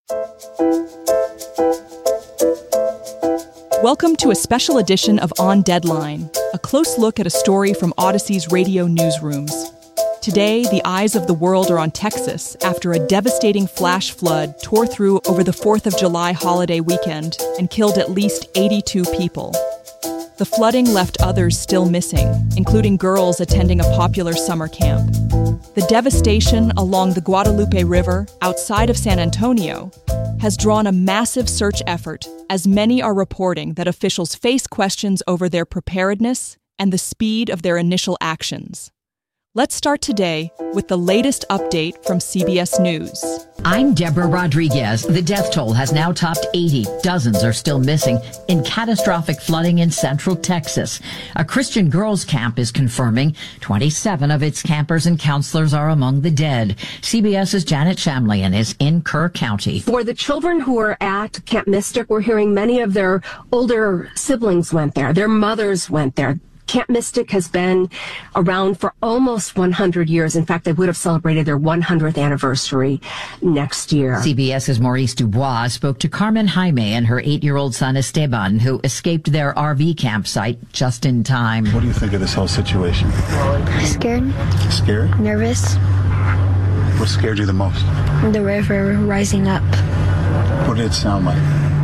Welcome to a special edition of On Deadline, a close look at a story from Odyssey's radio newsrooms. Today, the eyes of the world are on Texas after a devastating flash flood tore through over the 4th of July holiday weekend and killed at least 82 people. The flooding left others still missing, including girls attending a popular summer camp. The devastation along the Guadalupe River outside of San Antonio has drawn a massive search effort, as many are reporting that officials face questions over their preparedness and the speed of their initial actions. Let's start today with the latest update from CBS News. I'm Deborah Rodriguez. The death toll has now topped 80. Dozens are still missing in catastrophic flooding in central Texas. A Christian girls' camp is confirming 27 of its campers and counselors are among the dead. CBS's Janet Shamlian is in Kerr County. For the children who are at Camp Mystic, we're hearing many of their older siblings went there. Their mothers went there. Camp Mystic has been around for almost 100 years. In fact, they would have celebrated their 100th anniversary next year. CBS's Maurice Dubois spoke to Carmen Jaime and her 8-year-old son Esteban, who escaped their RV campsite just in time. What do you think of this whole situation? Scared. Scared? Nervous. What scared you the most? The river rising up. What did it sound like?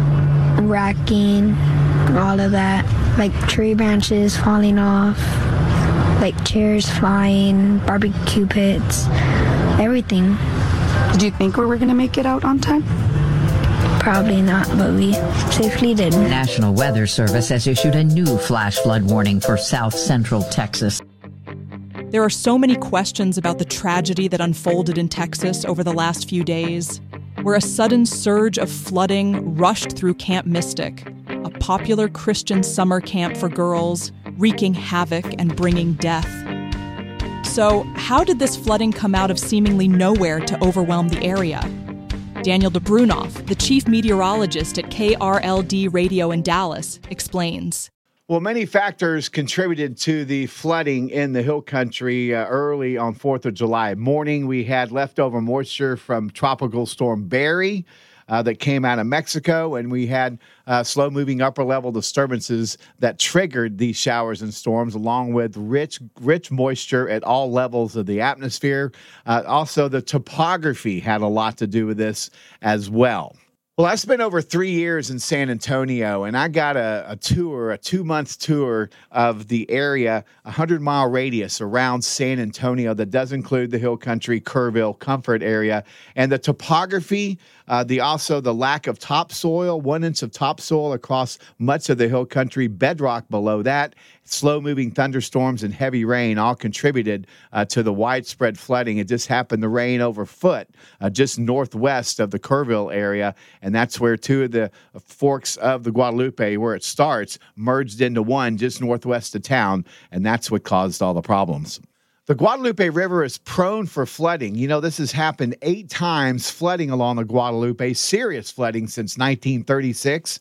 Racking, all of that. Like tree branches falling off, like chairs flying, barbecue pits, everything. Did you think we were going to make it out on time? Probably not, but we safely did. The National Weather Service has issued a new flash flood warning for south central Texas. There are so many questions about the tragedy that unfolded in Texas over the last few days, where a sudden surge of flooding rushed through Camp Mystic, a popular Christian summer camp for girls, wreaking havoc and bringing death. So, how did this flooding come out of seemingly nowhere to overwhelm the area? Daniel DeBrunoff, the chief meteorologist at KRLD Radio in Dallas, explains. Well, many factors contributed to the flooding in the Hill Country early on 4th of July morning. We had leftover moisture from Tropical Storm Barry that came out of Mexico, and we had slow-moving upper-level disturbances that triggered these showers and storms, along with rich moisture at all levels of the atmosphere. Also, the topography had a lot to do with this as well. Well, I spent over 3 years in San Antonio, and I got a 2-month tour of the area, a 100-mile radius around San Antonio that does include the Hill Country, Kerrville, Comfort area. And the topography, also the lack of topsoil, 1 inch of topsoil across much of the Hill Country, bedrock below that, slow-moving thunderstorms and heavy rain all contributed to the widespread flooding. It just happened to rain over foot just northwest of the Kerrville area, and that's where two of the forks of the Guadalupe, where it starts, merged into one just northwest of town, and that's what caused all the problems. The Guadalupe River is prone for flooding. You know, this has happened 8 times, flooding along the Guadalupe, serious flooding since 1936.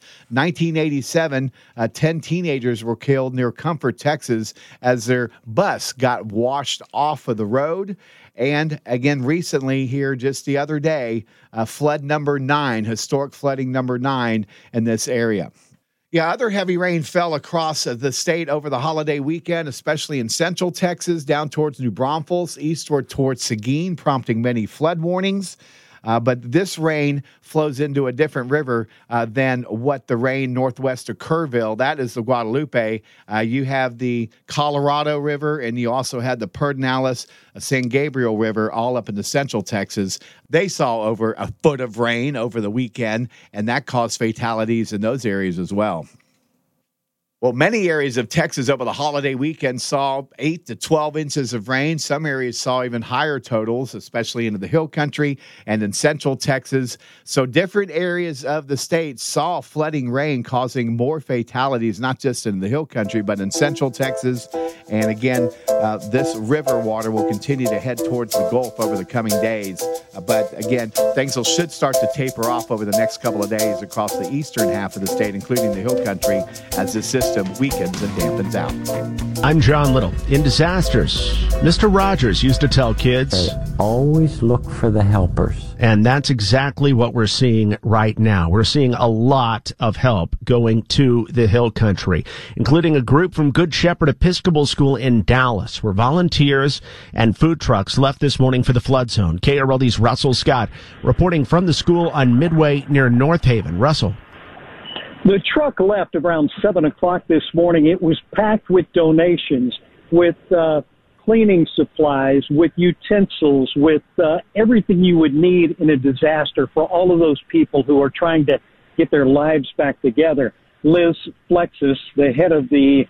1987, 10 teenagers were killed near Comfort, Texas, as their bus got washed off of the road. And again, recently here, just the other day, flood number 9, historic flooding number 9 in this area. Yeah, other heavy rain fell across the state over the holiday weekend, especially in central Texas, down towards New Braunfels, eastward towards Seguin, prompting many flood warnings. But this rain flows into a different river than what the rain northwest of Kerrville, that is the Guadalupe. You have the Colorado River, and you also had the Pedernales, San Gabriel River, all up into central Texas. They saw over a foot of rain over the weekend, and that caused fatalities in those areas as well. Well, many areas of Texas over the holiday weekend saw 8 to 12 inches of rain. Some areas saw even higher totals, especially into the Hill Country and in central Texas. So different areas of the state saw flooding rain causing more fatalities, not just in the Hill Country, but in central Texas. And again, this river water will continue to head towards the Gulf over the coming days. But again, things should start to taper off over the next couple of days across the eastern half of the state, including the Hill Country, as this system system weakens and dampens out. I'm John Little. In disasters, Mr. Rogers used to tell kids, always look for the helpers. And that's exactly what we're seeing right now. We're seeing a lot of help going to the Hill Country, including a group from Good Shepherd Episcopal School in Dallas, where volunteers and food trucks left this morning for the flood zone. KRLD's Russell Scott reporting from the school on Midway near North Haven. Russell. The truck left around 7 o'clock this morning. It was packed with donations, with cleaning supplies, with utensils, with everything you would need in a disaster for all of those people who are trying to get their lives back together. Liz Flexus, the head of the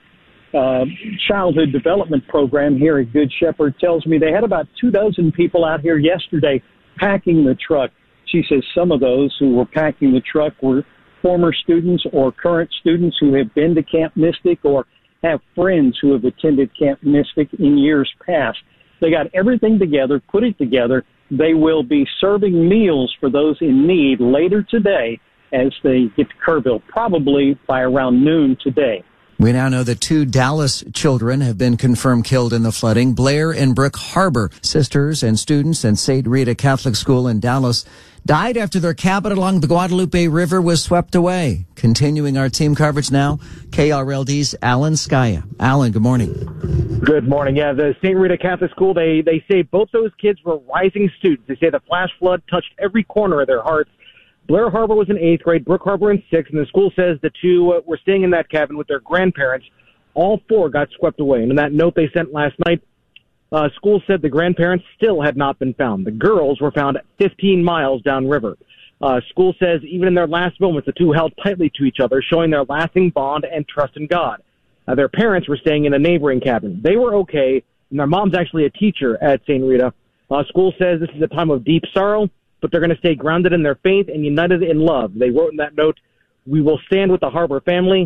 childhood development program here at Good Shepherd, tells me they had about 24 people out here yesterday packing the truck. She says some of those who were packing the truck were former students or current students who have been to Camp Mystic or have friends who have attended Camp Mystic in years past. They got everything together, put it together. They will be serving meals for those in need later today as they get to Kerrville, probably by around noon today. We now know that 2 Dallas children have been confirmed killed in the flooding. Blair and Brooke Harbor, sisters and students at St. Rita Catholic School in Dallas, died after their cabin along the Guadalupe River was swept away. Continuing our team coverage now, KRLD's Alan Skaya. Alan, good morning. Good morning. Yeah, the St. Rita Catholic School, they say both those kids were rising students. They say the flash flood touched every corner of their hearts. Blair Harbor was in 8th grade, Brooke Harbor in 6th, and the school says the 2 were staying in that cabin with their grandparents. All 4 got swept away. And in that note they sent last night, school said the grandparents still had not been found. The girls were found 15 miles downriver. School says even in their last moments, the 2 held tightly to each other, showing their lasting bond and trust in God. Their parents were staying in a neighboring cabin. They were okay, and their mom's actually a teacher at St. Rita. School says this is a time of deep sorrow, but they're going to stay grounded in their faith and united in love. They wrote in that note, "We will stand with the Harbor family,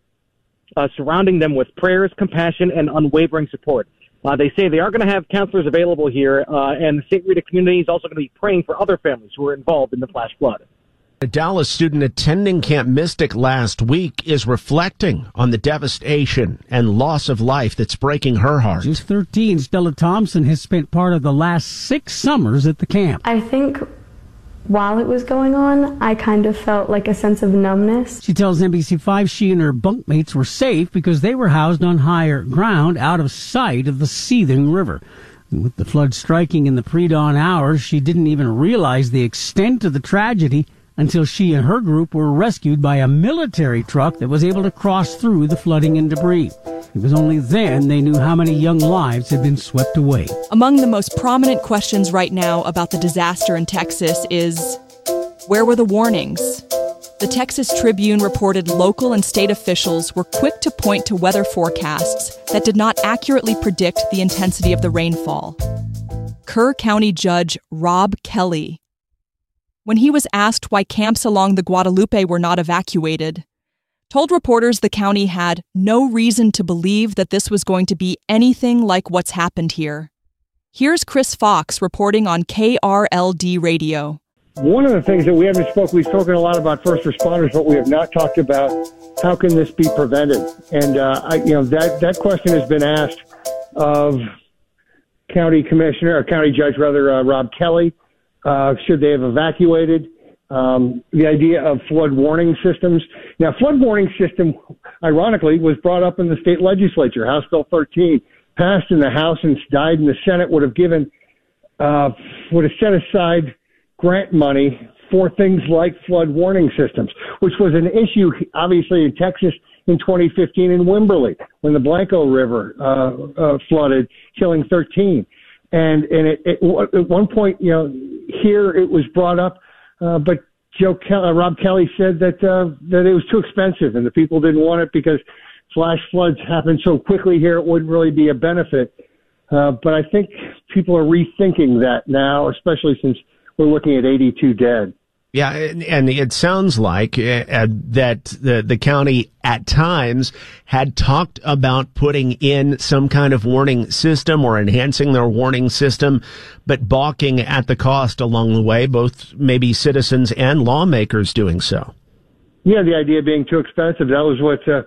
surrounding them with prayers, compassion, and unwavering support." They say they are going to have counselors available here, and the St. Rita community is also going to be praying for other families who are involved in the flash flood. A Dallas student attending Camp Mystic last week is reflecting on the devastation and loss of life that's breaking her heart. Just 13, Stella Thompson has spent part of the last 6 summers at the camp. I think while it was going on, I kind of felt like a sense of numbness. She tells NBC5 she and her bunkmates were safe because they were housed on higher ground out of sight of the seething river. And with the flood striking in the pre-dawn hours, she didn't even realize the extent of the tragedy until she and her group were rescued by a military truck that was able to cross through the flooding and debris. It was only then they knew how many young lives had been swept away. Among the most prominent questions right now about the disaster in Texas is, where were the warnings? The Texas Tribune reported local and state officials were quick to point to weather forecasts that did not accurately predict the intensity of the rainfall. Kerr County Judge Rob Kelly, when he was asked why camps along the Guadalupe were not evacuated, told reporters the county had no reason to believe that this was going to be anything like what's happened here. Here's Chris Fox reporting on KRLD Radio. One of the things that we've spoken a lot about first responders, but we have not talked about how can this be prevented. And that question has been asked of County Judge Rob Kelly. Should they have evacuated? The idea of flood warning systems. Now, flood warning system, ironically, was brought up in the state legislature. House Bill 13 passed in the House and died in the Senate. Would have set aside grant money for things like flood warning systems, which was an issue, obviously, in Texas in 2015 in Wimberley when the Blanco River flooded, killing 13. And at one point, here it was brought up, but Rob Kelly said that it was too expensive and the people didn't want it because flash floods happen so quickly here, it wouldn't really be a benefit. But I think people are rethinking that now, especially since we're looking at 82 dead. Yeah, and it sounds like that the county at times had talked about putting in some kind of warning system or enhancing their warning system, but balking at the cost along the way, both maybe citizens and lawmakers doing so. Yeah, the idea being too expensive. That was what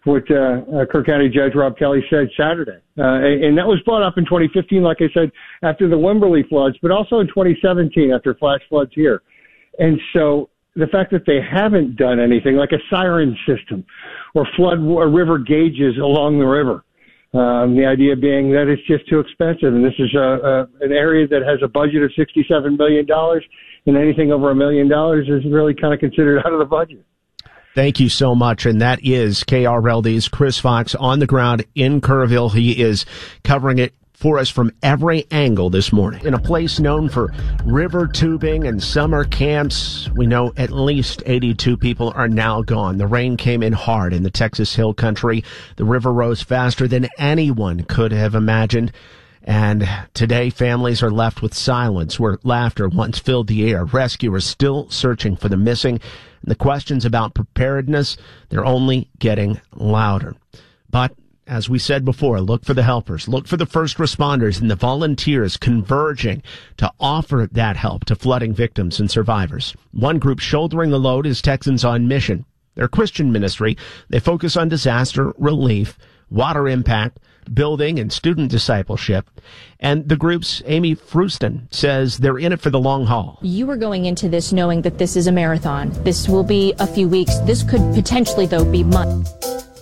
what Kirk County Judge Rob Kelly said Saturday. And that was brought up in 2015, like I said, after the Wimberley floods, but also in 2017 after flash floods here. And so the fact that they haven't done anything like a siren system or flood or river gauges along the river, the idea being that it's just too expensive. And this is an area that has a budget of $67 million, and anything over $1 million is really kind of considered out of the budget. Thank you so much. And that is KRLD's Chris Fox on the ground in Kerrville. He is covering it for us from every angle this morning. In a place known for river tubing and summer camps, we know at least 82 people are now gone. The rain came in hard in the Texas Hill Country. The river rose faster than anyone could have imagined. And today, families are left with silence where laughter once filled the air. Rescuers still searching for the missing. And the questions about preparedness, they're only getting louder. But as we said before, look for the helpers, look for the first responders and the volunteers converging to offer that help to flooding victims and survivors. One group shouldering the load is Texans on Mission. They're a Christian ministry. They focus on disaster relief, water impact, building and student discipleship. And the group's Amy Fruston says they're in it for the long haul. You are going into this knowing that this is a marathon. This will be a few weeks. This could potentially, though, be months.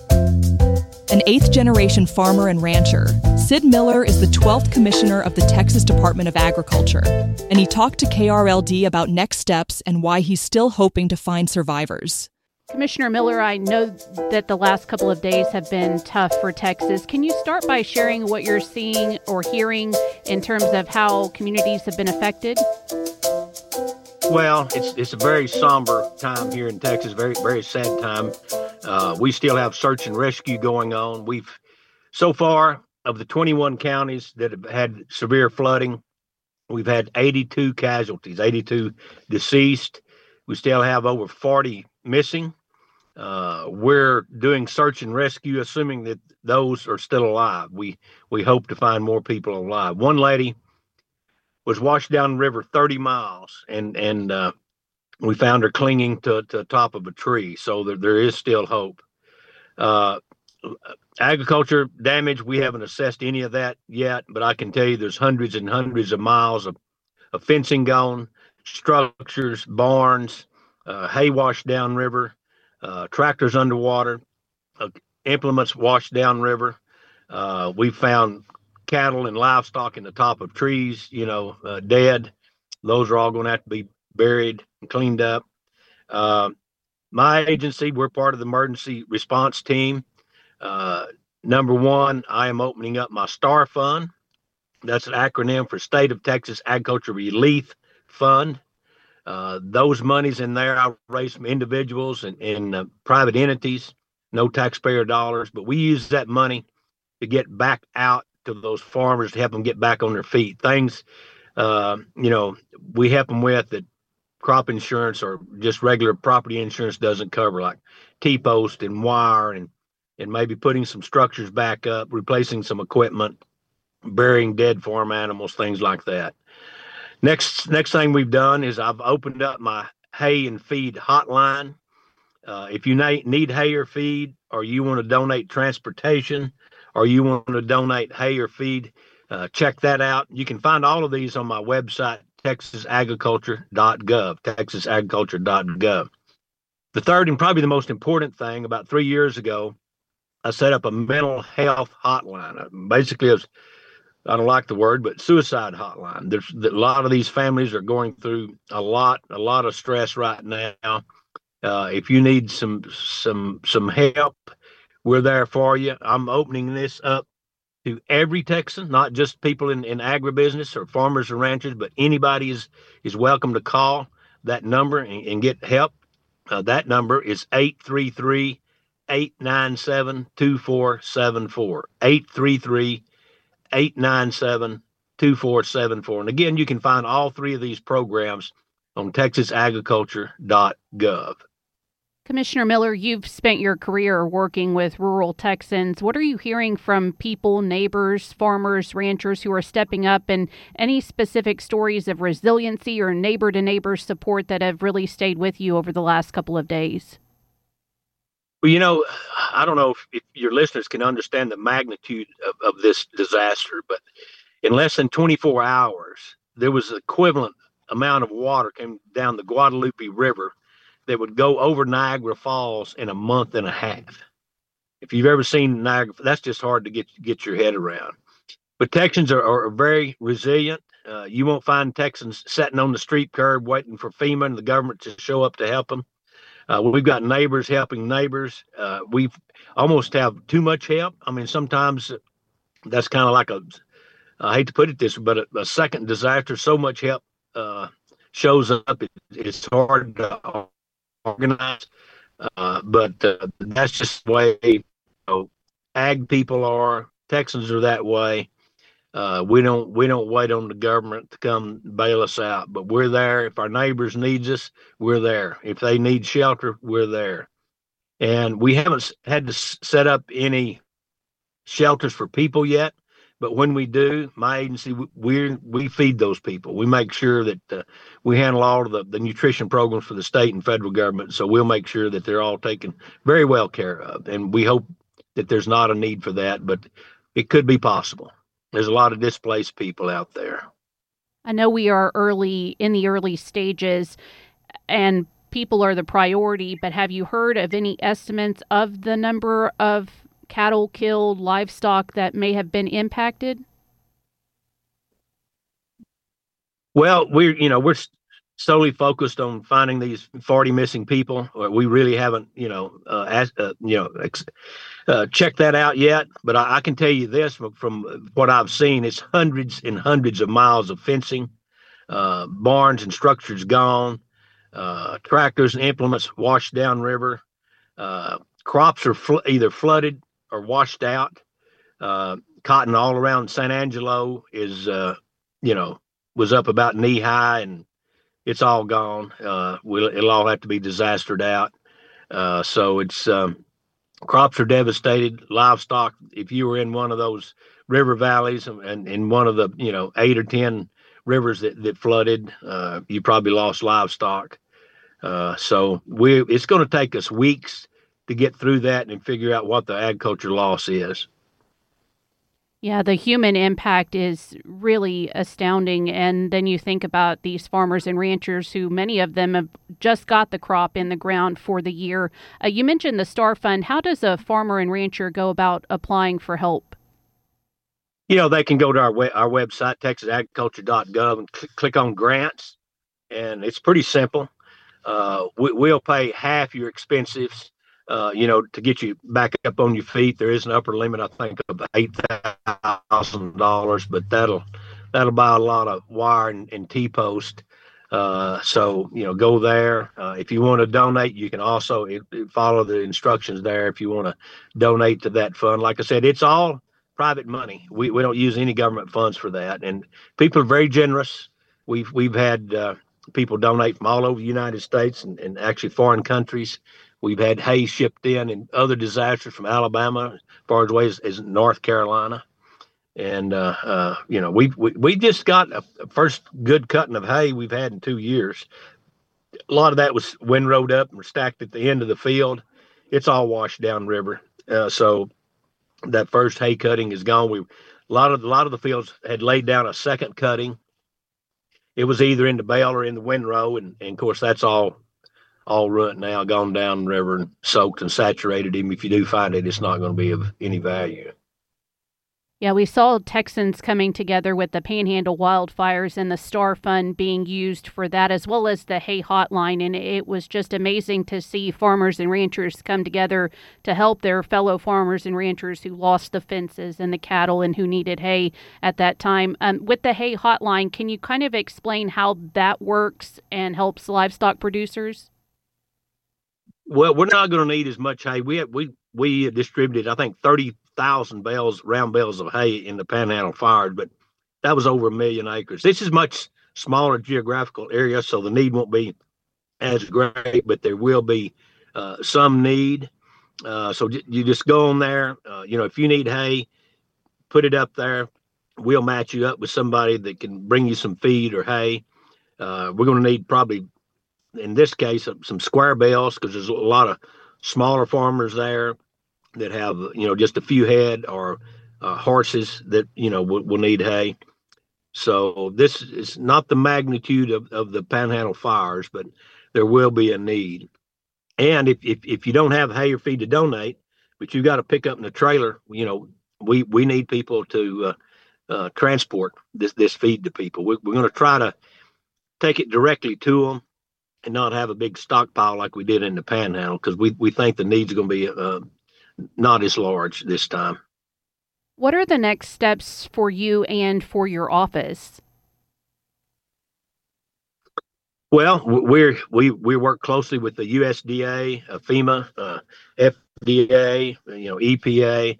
An eighth-generation farmer and rancher, Sid Miller is the 12th commissioner of the Texas Department of Agriculture, and he talked to KRLD about next steps and why he's still hoping to find survivors. Commissioner Miller, I know that the last couple of days have been tough for Texas. Can you start by sharing what you're seeing or hearing in terms of how communities have been affected? Well, it's a very somber time here in Texas, very, very sad time. We still have search and rescue going on. We've, so far, of the 21 counties that have had severe flooding, we've had 82 casualties, 82 deceased. We still have over 40 missing. We're doing search and rescue, assuming that those are still alive. We hope to find more people alive. One lady was washed down the river 30 miles, and we found her clinging to the top of a tree. So there is still hope. Agriculture damage, we haven't assessed any of that yet, but I can tell you there's hundreds and hundreds of miles of fencing gone, structures, barns, hay washed down river, tractors underwater, implements washed down river. We found cattle and livestock in the top of trees, dead. Those are all going to have to be buried and cleaned up. My agency, we're part of the emergency response team. Number one, I am opening up my STAR Fund. That's an acronym for State of Texas Agriculture Relief Fund. Those monies in there, I raise from individuals and private entities, no taxpayer dollars, but we use that money to get back out to those farmers to help them get back on their feet. Things, we help them with that crop insurance or just regular property insurance doesn't cover, like T-post and wire and maybe putting some structures back up, replacing some equipment, burying dead farm animals, things like that. Next thing we've done is I've opened up my hay and feed hotline. If you need hay or feed, or you want to donate transportation, or you want to donate hay or feed, check that out. You can find all of these on my website, texasagriculture.gov. The third and probably the most important thing, about 3 years ago, I set up a mental health hotline. Basically, I don't like the word, but suicide hotline. There's a lot of these families are going through a lot of stress right now. If you need some help, we're there for you. I'm opening this up to every Texan, not just people in agribusiness or farmers and ranchers, but anybody is welcome to call that number and get help. That number is 833-897-2474. 833-897-2474. And again, you can find all three of these programs on texasagriculture.gov. Commissioner Miller, you've spent your career working with rural Texans. What are you hearing from people, neighbors, farmers, ranchers who are stepping up, and any specific stories of resiliency or neighbor-to-neighbor support that have really stayed with you over the last couple of days? Well, I don't know if your listeners can understand the magnitude of this disaster, but in less than 24 hours, there was equivalent amount of water came down the Guadalupe River that would go over Niagara Falls in a month and a half. If you've ever seen Niagara, that's just hard to get your head around. But Texans are very resilient. You won't find Texans sitting on the street curb waiting for FEMA and the government to show up to help them. We've got neighbors helping neighbors. We almost have too much help. I mean, sometimes that's kind of like I hate to put it this way, but a second disaster, so much help shows up. It's hard to organize. But that's just the way ag people are. Texans are that way. We don't wait on the government to come bail us out, but we're there. If our neighbors needs us, we're there. If they need shelter, we're there. And we haven't had to set up any shelters for people yet, but when we do, my agency, we feed those people. We make sure that we handle all of the nutrition programs for the state and federal government, so we'll make sure that they're all taken very well care of. And we hope that there's not a need for that, but it could be possible. There's a lot of displaced people out there. I know we are in the early stages, and people are the priority, but have you heard of any estimates of the number of cattle killed, livestock that may have been impacted? Well, we're solely focused on finding these 40 missing people. We really haven't, checked that out yet. But I can tell you this from what I've seen, it's hundreds and hundreds of miles of fencing, barns and structures gone, tractors and implements washed downriver, crops are either flooded or washed out. Cotton all around San Angelo is, was up about knee high, and it's all gone. It'll all have to be disastered out. So it's crops are devastated. Livestock, if you were in one of those river valleys and in one of the 8 or 10 rivers that flooded, you probably lost livestock. So it's going to take us weeks to get through that and figure out what the agriculture loss is. Yeah, the human impact is really astounding. And then you think about these farmers and ranchers who many of them have just got the crop in the ground for the year. You mentioned the Star Fund. How does a farmer and rancher go about applying for help? They can go to our website, texasagriculture.gov, and click on grants. And it's pretty simple. We'll pay half your expenses. To get you back up on your feet. There is an upper limit, I think, of $8,000, but that'll buy a lot of wire and T-post. So go there. If you want to donate, you can also follow the instructions there if you want to donate to that fund. Like I said, it's all private money. We don't use any government funds for that, and people are very generous. We've had people donate from all over the United States and actually foreign countries. We've had hay shipped in other disasters from Alabama, as far away as North Carolina. And, we just got a first good cutting of hay we've had in 2 years. A lot of that was windrowed up and stacked at the end of the field. It's all washed down river. So that first hay cutting is gone. A lot of the fields had laid down a second cutting. It was either in the bale or in the windrow. And of course, that's all ruined now, gone down the river and soaked and saturated. Even if you do find it, it's not going to be of any value. Yeah, we saw Texans coming together with the Panhandle wildfires and the Star Fund being used for that, as well as the hay hotline. And it was just amazing to see farmers and ranchers come together to help their fellow farmers and ranchers who lost the fences and the cattle and who needed hay at that time. With the hay hotline, can you kind of explain how that works and helps livestock producers? Well, we're not going to need as much hay. We distributed, I think, 30,000 round bales of hay in the Panhandle fires, but that was over 1 million acres. This is much smaller geographical area, so the need won't be as great, but there will be some need. So you just go on there. If you need hay, put it up there. We'll match you up with somebody that can bring you some feed or hay. We're going to need probably, in this case, some square bales, because there's a lot of smaller farmers there that have, just a few head or horses that, will need hay. So this is not the magnitude of the Panhandle fires, but there will be a need. And if you don't have hay or feed to donate, but you got to pick up in a trailer, we need people to transport this feed to people. We're going to try to take it directly to them and not have a big stockpile like we did in the Panhandle, because we think the needs are going to be not as large this time. What are the next steps for you and for your office? Well, we work closely with the USDA, FEMA, FDA, EPA.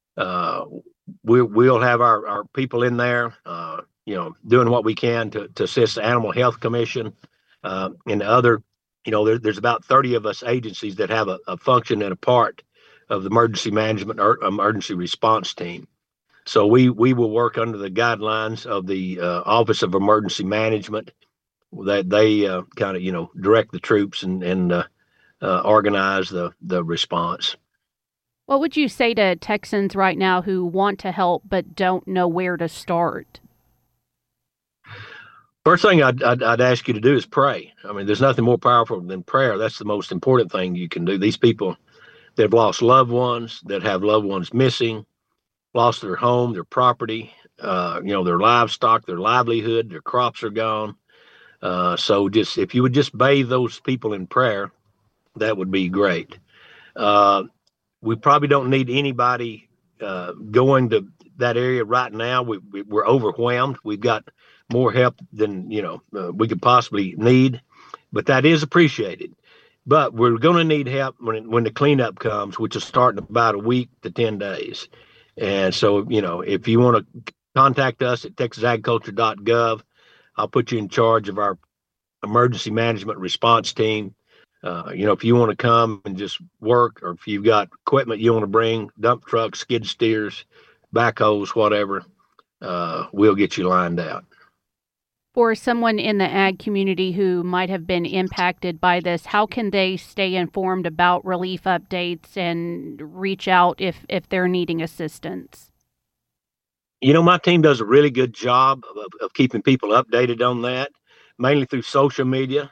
We'll have our people in there, doing what we can to assist the Animal Health Commission and other. There's about 30 of us agencies that have a function and a part of the emergency management or emergency response team. So we will work under the guidelines of the Office of Emergency Management, that they kind of direct the troops and organize the response. What would you say to Texans right now who want to help but don't know where to start? First thing I'd ask you to do is pray. I mean, there's nothing more powerful than prayer. That's the most important thing you can do. These people that have lost loved ones, that have loved ones missing, lost their home, their property, their livestock, their livelihood, their crops are gone. So just if you would just bathe those people in prayer, that would be great. We probably don't need anybody going to that area right now. We're overwhelmed. We've got more help than we could possibly need, but that is appreciated. But we're going to need help when the cleanup comes, which is starting about a week to 10 days. And so, if you want to contact us at texasagriculture.gov, I'll put you in charge of our emergency management response team. If you want to come and just work, or if you've got equipment you want to bring, dump trucks, skid steers, backhoes, whatever, we'll get you lined out. For someone in the ag community who might have been impacted by this, how can they stay informed about relief updates and reach out if they're needing assistance? My team does a really good job of keeping people updated on that, mainly through social media.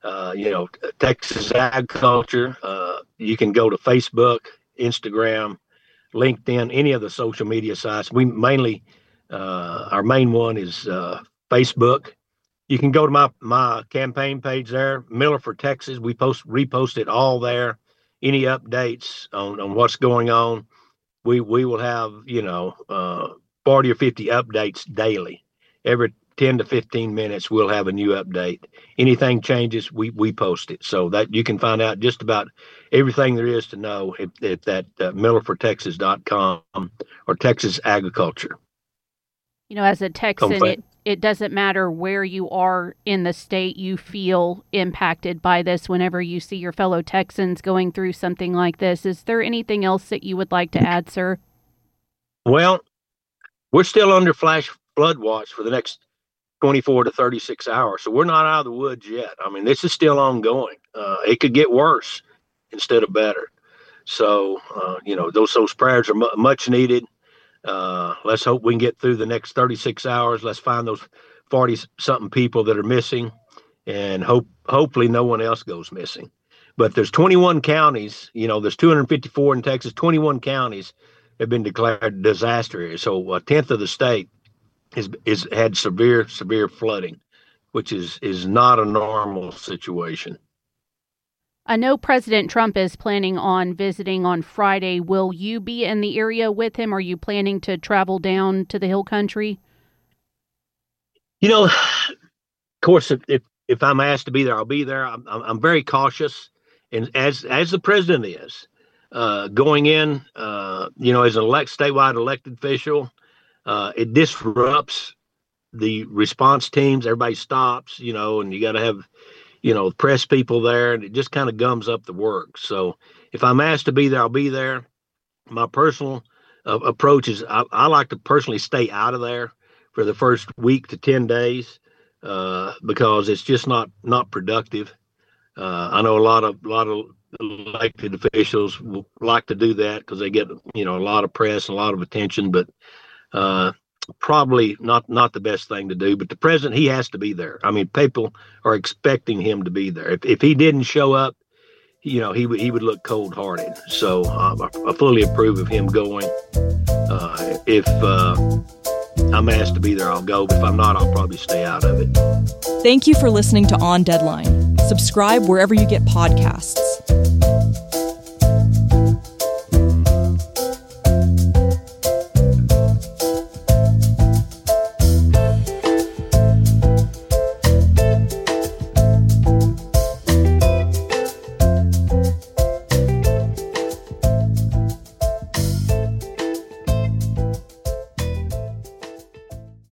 Texas Agriculture. You can go to Facebook, Instagram, LinkedIn, any of the social media sites. We mainly, our main one is Facebook. You can go to my campaign page there, Miller for Texas. We repost it all there. Any updates on what's going on, we will have 40 or 50 updates daily. Every 10 to 15 minutes, we'll have a new update. Anything changes, we post it, so that you can find out just about everything there is to know at that millerfortexas.com or Texas Agriculture. As a Texan, it doesn't matter where you are in the state, you feel impacted by this whenever you see your fellow Texans going through something like this. Is there anything else that you would like to add, sir? Well, we're still under flash flood watch for the next 24 to 36 hours. So we're not out of the woods yet. I mean, this is still ongoing. It could get worse instead of better. So, those prayers are much needed. Let's hope we can get through the next 36 hours. Let's find those 40-something people that are missing, and hopefully no one else goes missing. But there's 21 counties, there's 254 in Texas, 21 counties have been declared disaster areas. So a tenth of the state is had severe flooding, which is not a normal situation. I know President Trump is planning on visiting on Friday. Will you be in the area with him? Are you planning to travel down to the Hill Country? Of course, if I'm asked to be there, I'll be there. I'm very cautious, and as the president is going in, as an statewide elected official, it disrupts the response teams. Everybody stops, and you got to have press people there, and it just kind of gums up the work. So if I'm asked to be there, I'll be there. My personal approach is I like to personally stay out of there for the first week to 10 days because it's just not productive. I know a lot of elected officials like to do that because they get, a lot of press and a lot of attention, but probably not the best thing to do. But the president, he has to be there. I mean, people are expecting him to be there. If he didn't show up, he would look cold-hearted. So I fully approve of him going. If I'm asked to be there, I'll go. But if I'm not, I'll probably stay out of it. Thank you for listening to On Deadline. Subscribe wherever you get podcasts.